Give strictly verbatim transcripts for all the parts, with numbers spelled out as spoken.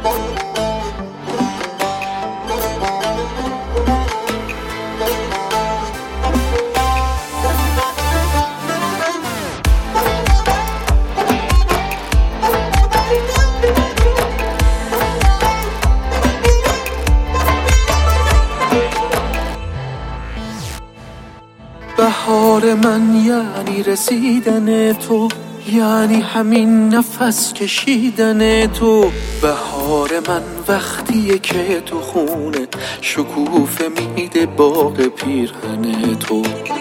بهار من یعنی رسیدن تو، یعنی همین نفس کشیدن تو. بهار من وقتیه که تو خونه شکوفه میده باغ پیرهن تو.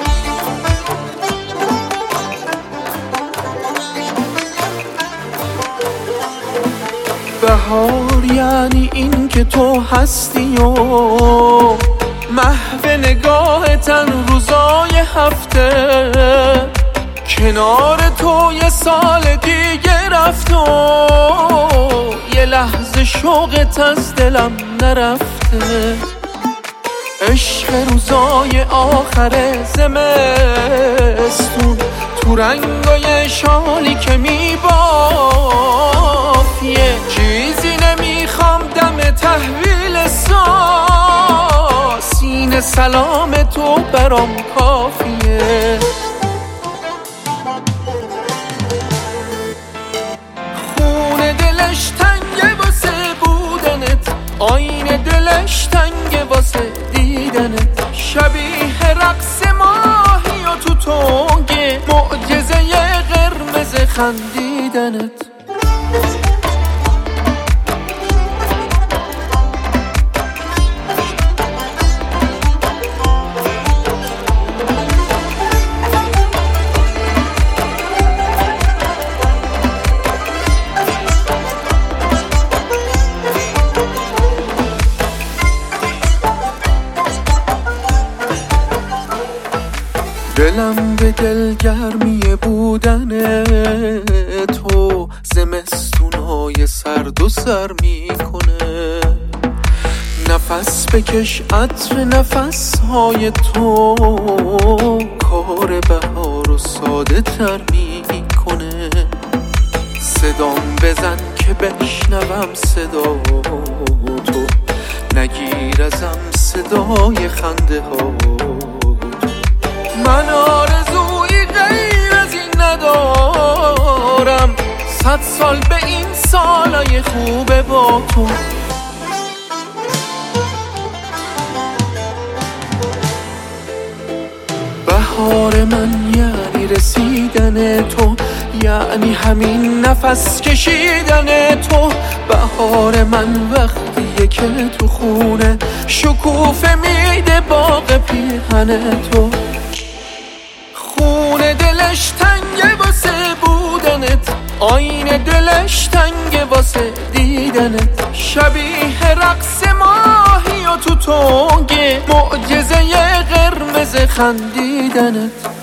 بهار یعنی این که تو هستی و محو نگاه تن روزای هفته، کنار تو یه سال دیگه رفت و یه لحظه شوقت از دلم نرفته. عشق روزای آخر زمستون تو رنگای شالی که میبافت، یه چیزی نمیخوام دم تحویل ساز، سینه سلام تو برام کافیه. خونه دلش تنگه واسه بودنت، آینه دلش تنگه واسه دیدنت. شبیه رقص ماهی و تو تنگه معجزه قرمز خندیدنت. دلم به دلگرمی بودن تو زمستونای سرد و سر میکنه. نفس بکش عطر نفسهای تو کار بهار و ساده تر میکنه. صدام بزن که بشنوم صدا تو، نگیر ازم صدای خنده ها. من آرزویی غیر از این ندارم، صد سال به این سالای خوبه با تو. بهار من یعنی رسیدن تو، یعنی همین نفس کشیدن تو. بهار من وقتیه که تو خونه شکوفه میده باغ پیرهن تو. خونه دلش تنگه واسه بودنت، آینه دلش تنگه واسه دیدنت. شبیه رقص ماهی و تو تنگه معجزه قرمز خندیدنت.